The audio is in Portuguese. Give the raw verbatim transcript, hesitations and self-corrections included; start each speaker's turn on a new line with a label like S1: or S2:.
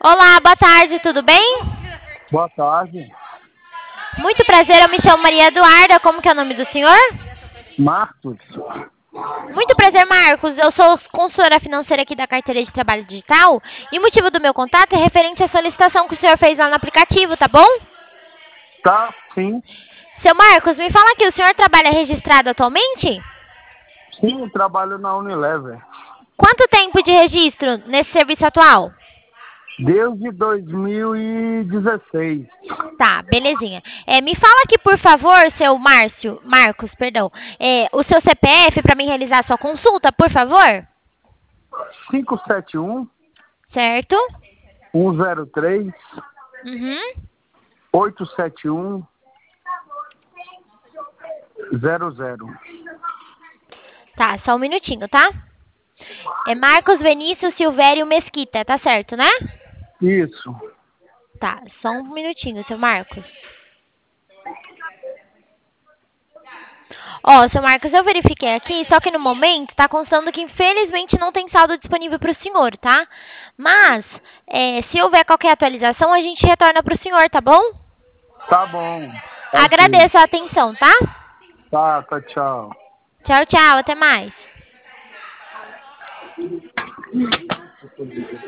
S1: Olá, boa tarde, tudo bem?
S2: Boa tarde.
S1: Muito prazer, eu me chamo Maria Eduarda, como que é o nome do senhor?
S2: Marcos.
S1: Muito prazer, Marcos, eu sou consultora financeira aqui da Carteira de Trabalho Digital e o motivo do meu contato é referente à solicitação que o senhor fez lá no aplicativo, tá bom?
S2: Tá, sim.
S1: Seu Marcos, me fala aqui, o senhor trabalha registrado atualmente?
S2: Sim, trabalho na Unilever.
S1: Quanto tempo de registro nesse serviço atual?
S2: Desde dois mil e dezesseis.
S1: Tá, belezinha. É, me fala aqui, por favor, seu Márcio, Marcos, perdão, é, o seu C P F para mim realizar a sua consulta, por favor?
S2: cinco sete um,
S1: Certo?
S2: um zero três,
S1: Uhum.
S2: oito sete um, zero zero.
S1: Tá, só um minutinho, tá? É Marcos Benício Silvério Mesquita, tá certo, né?
S2: Isso.
S1: Tá, só um minutinho, seu Marcos. Ó, seu Marcos, eu verifiquei aqui, só que no momento tá constando que infelizmente não tem saldo disponível pro senhor, tá? Mas, é, se houver qualquer atualização, a gente retorna pro senhor, tá bom?
S2: Tá bom. Ok.
S1: Agradeço a atenção, tá?
S2: Tá, tá, tchau.
S1: Tchau, tchau, até mais.